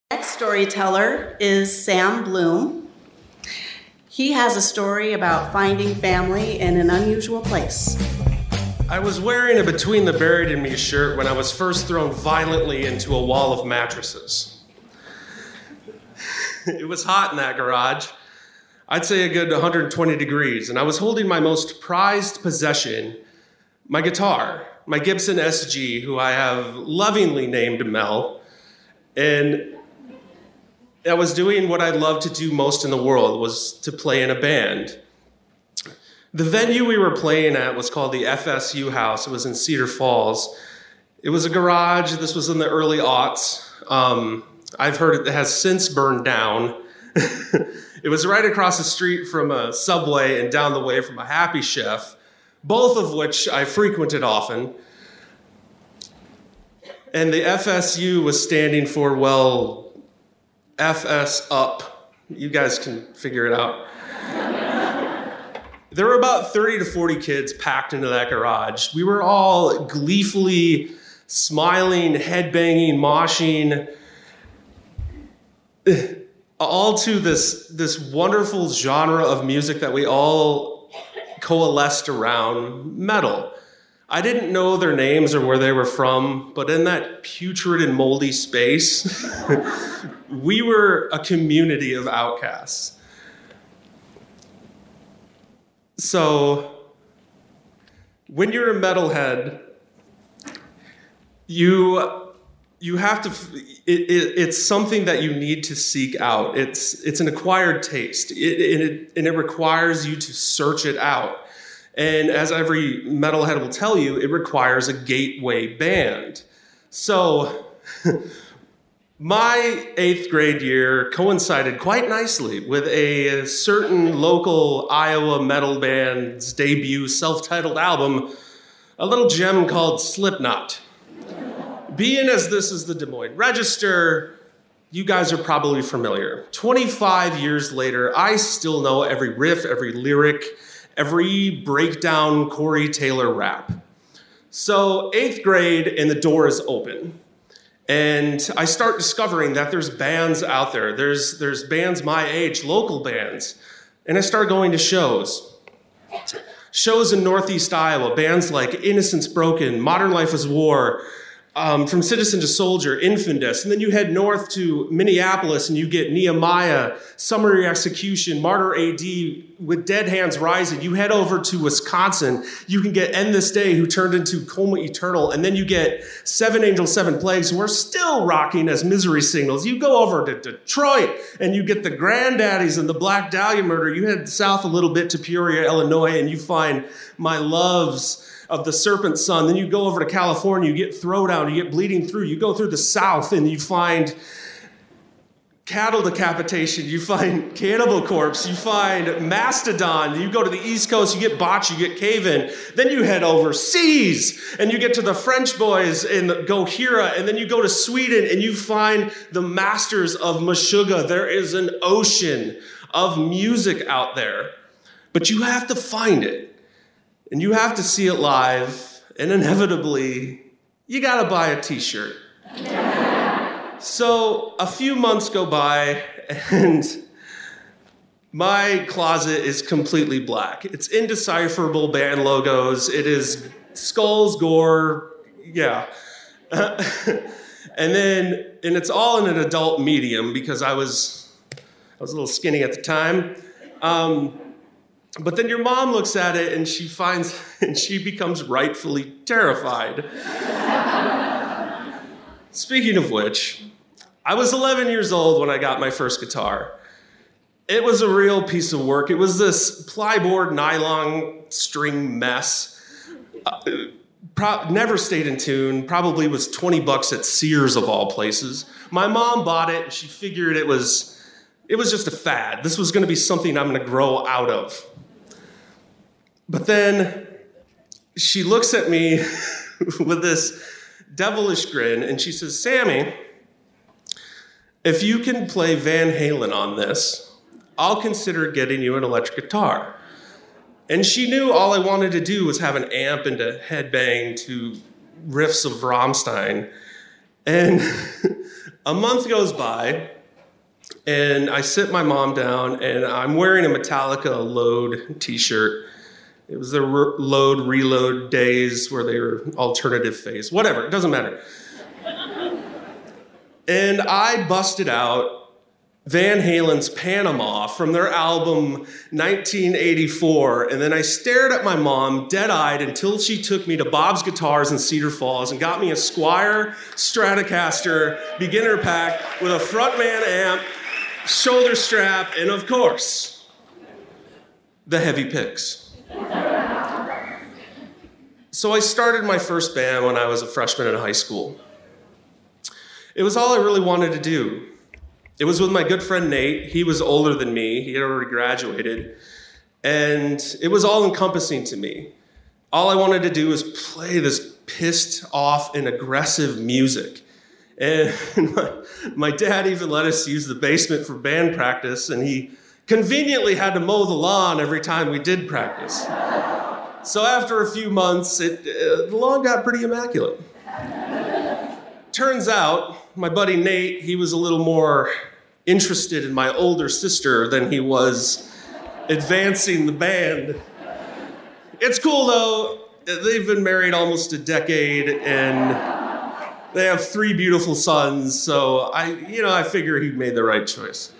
Next storyteller is Sam Bloom. He has a story about finding family in an unusual place. I was wearing a Between the Buried and Me shirt when I was first thrown violently into a wall of mattresses. It was hot in that garage. I'd say a good 120 degrees, and I was holding my most prized possession, my guitar, my Gibson SG, who I have lovingly named Mel, and I was doing what I loved to do most in the world, was to play in a band. The venue we were playing at was called the FSU House. It was in Cedar Falls. It was a garage. This was in the early aughts. I've heard it has since burned down. It was right across the street from a Subway and down the way from a Happy Chef, both of which I frequented often. And the FSU was standing for, well, FS up. You guys can figure it out. There were about 30 to 40 kids packed into that garage. We were all gleefully smiling, headbanging, moshing, all to this wonderful genre of music that we all coalesced around, metal. I didn't know their names or where they were from, but in that putrid and moldy space, we were a community of outcasts. So, when you're a metalhead, you have to. It's something that you need to seek out. It's an acquired taste, and it requires you to search it out. And as every metalhead will tell you, it requires a gateway band. So, my 8th grade year coincided quite nicely with a certain local Iowa metal band's debut self-titled album, a little gem called Slipknot. Being as this is the Des Moines Register, you guys are probably familiar. 25 years later, I still know every riff, every lyric, every breakdown Corey Taylor rap. So 8th grade and the door is open. And I start discovering that there's bands out there. There's bands my age, local bands. And I start going to shows. Shows in Northeast Iowa, bands like Innocence Broken, Modern Life is War, From Citizen to Soldier, Infidus. And then you head north to Minneapolis and you get Nehemiah, Summary Execution, Martyr AD with Dead Hands Rising. You head over to Wisconsin. You can get End This Day, who turned into Coma Eternal. And then you get Seven Angels, Seven Plagues, who are still rocking as Misery Signals. You go over to Detroit and you get the Granddaddies and the Black Dahlia Murder. You head south a little bit to Peoria, Illinois, and you find My Loves of the Serpent Son. Then you go over to California, you get Throwdown, you get Bleeding Through. You go through the South and you find Cattle Decapitation, you find Cannibal Corpse, you find Mastodon. You go to the East Coast, you get Botch, you get Cave-In. Then you head overseas and you get to the French Boys and Gojira. And then you go to Sweden and you find the masters of Meshuggah. There is an ocean of music out there, but you have to find it. And you have to see it live, and inevitably, you gotta buy a t-shirt. So a few months go by, and my closet is completely black. It's indecipherable band logos. It is skulls, gore, yeah. And it's all in an adult medium because I was a little skinny at the time. But then your mom looks at it and she becomes rightfully terrified. Speaking of which, I was 11 years old when I got my first guitar. It was a real piece of work. It was this plyboard nylon string mess. Never stayed in tune, probably was $20 at Sears of all places. My mom bought it and she figured it was just a fad. This was gonna be something I'm gonna grow out of. But then she looks at me with this devilish grin and she says, "Sammy, if you can play Van Halen on this, I'll consider getting you an electric guitar." And she knew all I wanted to do was have an amp and to headbang to riffs of Rammstein. And A month goes by, and I sit my mom down, and I'm wearing a Metallica Load t-shirt. It was the Load Reload days where they were alternative phase. Whatever, it doesn't matter. And I busted out Van Halen's Panama from their album 1984, and then I stared at my mom dead-eyed until she took me to Bob's Guitars in Cedar Falls and got me a Squier Stratocaster beginner pack with a frontman amp, shoulder strap, and of course, the heavy picks. So I started my first band when I was a freshman in high school. It was all I really wanted to do. It was with my good friend Nate. He was older than me. He had already graduated. And it was all encompassing to me. All I wanted to do was play this pissed off and aggressive music. And my dad even let us use the basement for band practice, and he conveniently had to mow the lawn every time we did practice. So after a few months, the lawn got pretty immaculate. Turns out, my buddy Nate, he was a little more interested in my older sister than he was advancing the band. It's cool though. They've been married almost a decade and they have 3 beautiful sons, so I figure he made the right choice.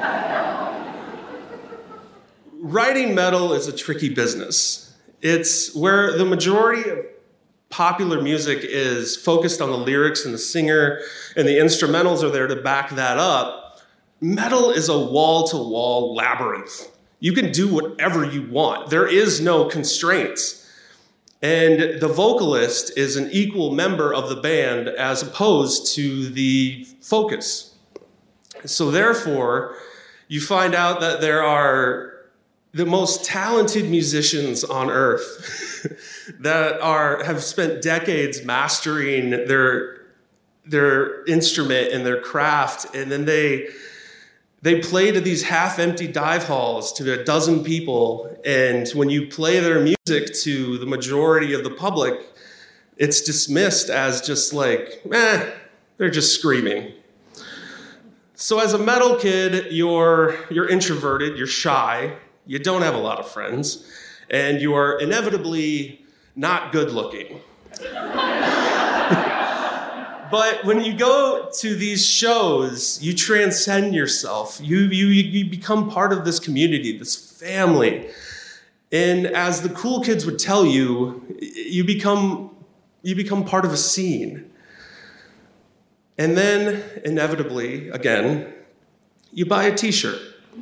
Writing metal is a tricky business. It's where the majority of popular music is focused on the lyrics and the singer, and the instrumentals are there to back that up. Metal is a wall-to-wall labyrinth. You can do whatever you want. There is no constraints. And the vocalist is an equal member of the band as opposed to the focus. So therefore, you find out that there are the most talented musicians on earth that have spent decades mastering their instrument and their craft, and then they play to these half-empty dive halls to a dozen people, and when you play their music to the majority of the public, it's dismissed as just like, they're just screaming. So as a metal kid, you're introverted, you're shy, you don't have a lot of friends, and you are inevitably not good looking. But when you go to these shows, you transcend yourself. You become part of this community, this family. And as the cool kids would tell you, you become part of a scene. And then, inevitably, again, you buy a t-shirt.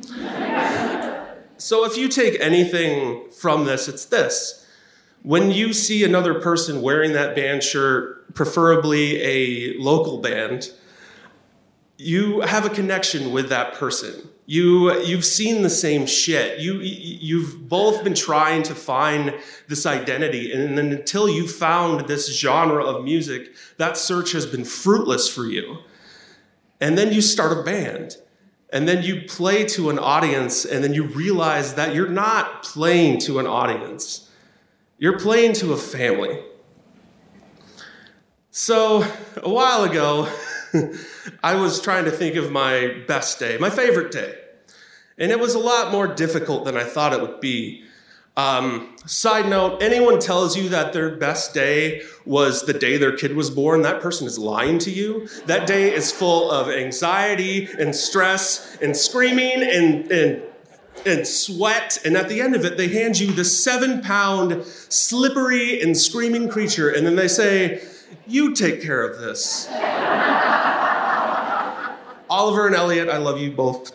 So if you take anything from this, it's this. When you see another person wearing that band shirt, preferably a local band, you have a connection with that person. You've seen the same shit. You've both been trying to find this identity, and then until you found this genre of music, that search has been fruitless for you. And then you start a band. And then you play to an audience, and then you realize that you're not playing to an audience. You're playing to a family. So, a while ago, I was trying to think of my best day, my favorite day. And it was a lot more difficult than I thought it would be. Side note, anyone tells you that their best day was the day their kid was born, that person is lying to you. That day is full of anxiety and stress and screaming and sweat. And at the end of it, they hand you the 7-pound slippery and screaming creature. And then they say, you take care of this. Oliver and Elliot, I love you both.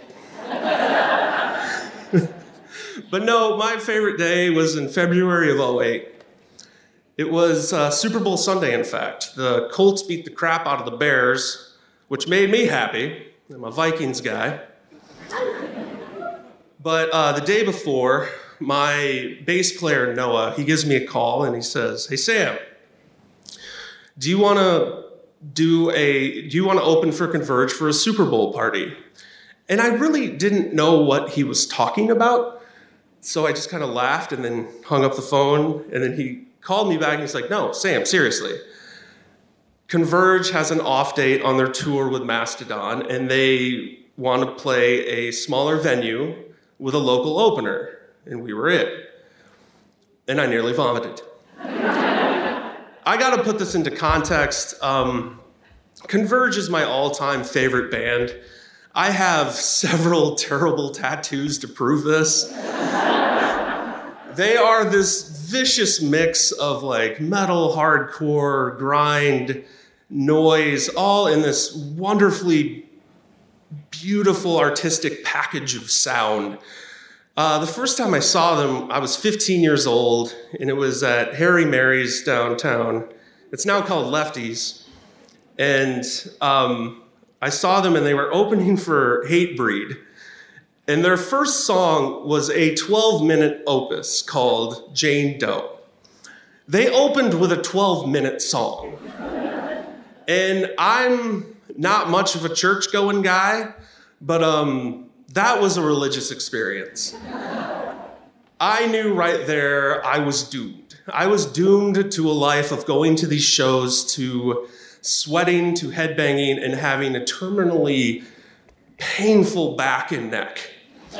But no, my favorite day was in February of 2008. It was Super Bowl Sunday, in fact. The Colts beat the crap out of the Bears, which made me happy. I'm a Vikings guy. But the day before, my bass player, Noah, he gives me a call and he says, hey, Sam, do you want to open for Converge for a Super Bowl party? And I really didn't know what he was talking about. So I just kind of laughed and then hung up the phone. And then he called me back and he's like, no, Sam, seriously. Converge has an off date on their tour with Mastodon, and they want to play a smaller venue with a local opener, and we were it. And I nearly vomited. I gotta put this into context. Converge is my all-time favorite band. I have several terrible tattoos to prove this. They are this vicious mix of like metal, hardcore, grind, noise, all in this wonderfully beautiful artistic package of sound. The first time I saw them, I was 15 years old, and it was at Harry Mary's downtown. It's now called Lefties. And I saw them, and they were opening for Hatebreed. And their first song was a 12-minute opus called Jane Doe. They opened with a 12-minute song. And I'm not much of a church-going guy, but that was a religious experience. I knew right there I was doomed. I was doomed to a life of going to these shows, to sweating, to headbanging, and having a terminally painful back and neck.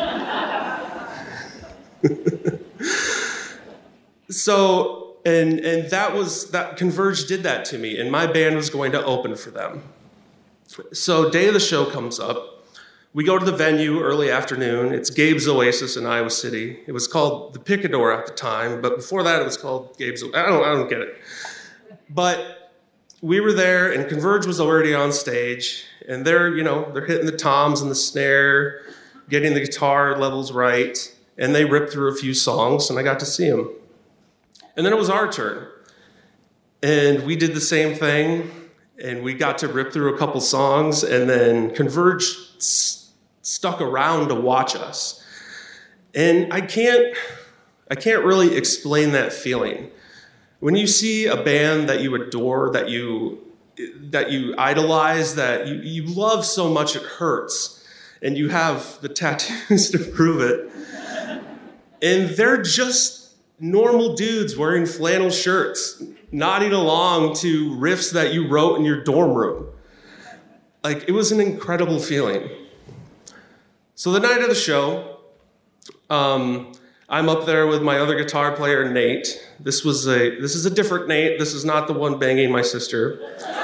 So, and that Converge did that to me, and my band was going to open for them. So day of the show comes up. We go to the venue early afternoon. It's Gabe's Oasis in Iowa City. It was called the Picador at the time, but before that it was called Gabe's Oasis. I don't get it. But we were there, and Converge was already on stage, and they're hitting the toms and the snare, getting the guitar levels right, and they ripped through a few songs, and I got to see them. And then it was our turn, and we did the same thing, and we got to rip through a couple songs, and then Converge stuck around to watch us. And I can't really explain that feeling. When you see a band that you adore, that you idolize, that you love so much it hurts, and you have the tattoos to prove it, and they're just normal dudes wearing flannel shirts, nodding along to riffs that you wrote in your dorm room. Like, it was an incredible feeling. So the night of the show, I'm up there with my other guitar player, Nate. This is a different Nate. This is not the one banging my sister.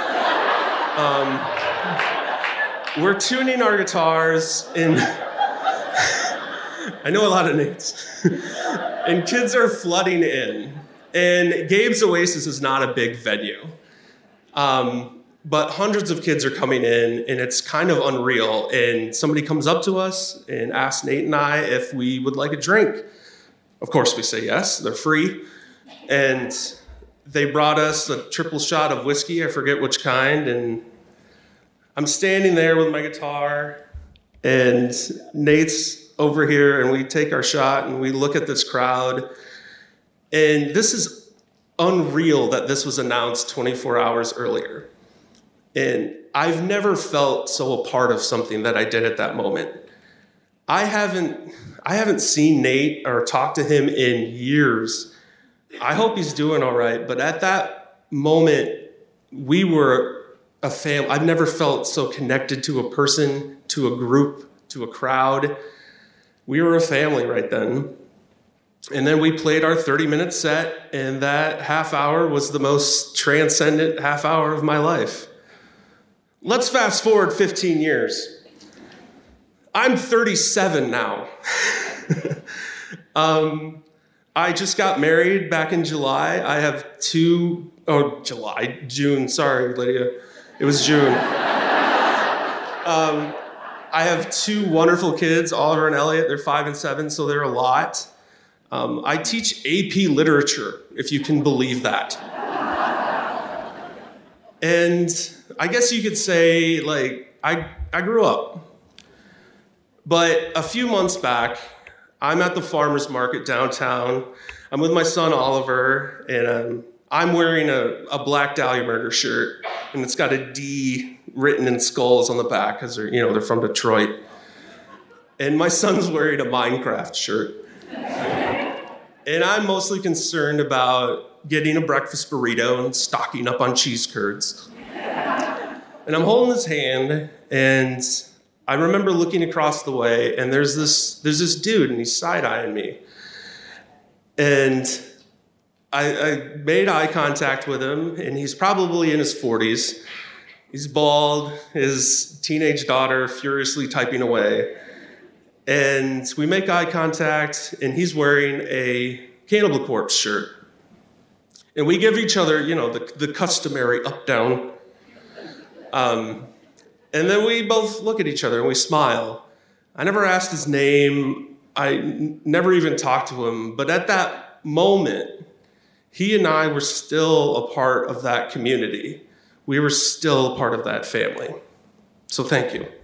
We're tuning our guitars, and I know a lot of Nates. And kids are flooding in. And Gabe's Oasis is not a big venue. But hundreds of kids are coming in, and it's kind of unreal. And somebody comes up to us and asks Nate and I if we would like a drink. Of course, we say yes. They're free. And they brought us a triple shot of whiskey. I forget which kind. And I'm standing there with my guitar, and Nate's over here, and we take our shot, and we look at this crowd. And this is unreal that this was announced 24 hours earlier. And I've never felt so a part of something that I did at that moment. I haven't seen Nate or talked to him in years. I hope he's doing all right. But at that moment, we were a family. I've never felt so connected to a person, to a group, to a crowd. We were a family right then. And then we played our 30-minute set, and that half hour was the most transcendent half hour of my life. Let's fast forward 15 years. I'm 37 now. I just got married back in July. I have June, sorry, Lydia. It was June. I have two wonderful kids, Oliver and Elliot. They're 5 and 7, so they're a lot. I teach AP literature, if you can believe that. And I guess you could say, like, I grew up. But a few months back, I'm at the farmer's market downtown. I'm with my son, Oliver, and I'm wearing a Black Dahlia Murder shirt, and it's got a D written in skulls on the back because they're from Detroit. And my son's wearing a Minecraft shirt. And I'm mostly concerned about getting a breakfast burrito and stocking up on cheese curds. And I'm holding his hand, and I remember looking across the way, and there's this dude, and he's side-eyeing me. And I made eye contact with him, and he's probably in his 40s. He's bald, his teenage daughter furiously typing away. And we make eye contact, and he's wearing a Cannibal Corpse shirt. And we give each other, the customary up-down. And then we both look at each other and we smile. I never asked his name. I never even talked to him. But at that moment, he and I were still a part of that community. We were still a part of that family. So thank you.